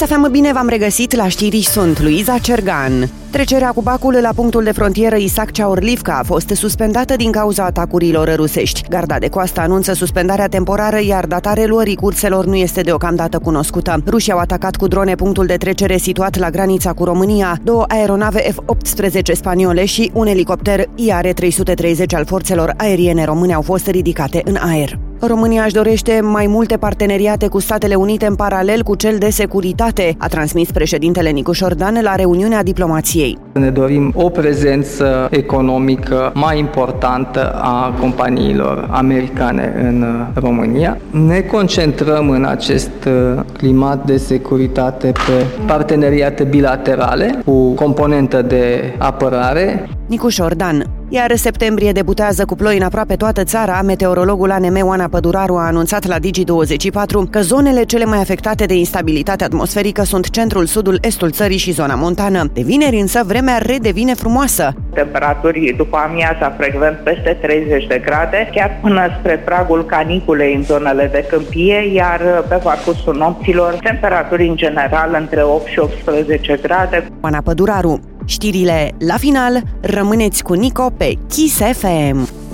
Kiss FM, bine v-am regăsit la știri, sunt Luiza Cergan. Trecerea cu bacul la punctul de frontieră Isac-Ceaorlivca a fost suspendată din cauza atacurilor rusești. Garda de coastă anunță suspendarea temporară, iar data reluării curselor nu este deocamdată cunoscută. Rușii au atacat cu drone punctul de trecere situat la granița cu România. 2 aeronave F-18 spaniole și un elicopter IAR-330 al forțelor aeriene române au fost ridicate în aer. România își dorește mai multe parteneriate cu Statele Unite în paralel cu cel de securitate, a transmis președintele Nicu Șordan la reuniunea diplomației. Ne dorim o prezență economică mai importantă a companiilor americane în România. Ne concentrăm în acest climat de securitate pe parteneriate bilaterale cu componentă de apărare. Nicu Șordan. Iar septembrie debutează cu ploi în aproape toată țara. Meteorologul ANM Oana Păduraru a anunțat la Digi24 că zonele cele mai afectate de instabilitate atmosferică sunt centrul, sudul, estul țării și zona montană. De vineri însă vremea redevine frumoasă. Temperaturi după amiaza frecvent peste 30 de grade, chiar până spre pragul caniculei în zonele de câmpie, iar pe parcursul nopților temperaturi în general între 8 și 18 grade. Oana Păduraru. Știrile la final, rămâneți cu Nico pe Kiss FM.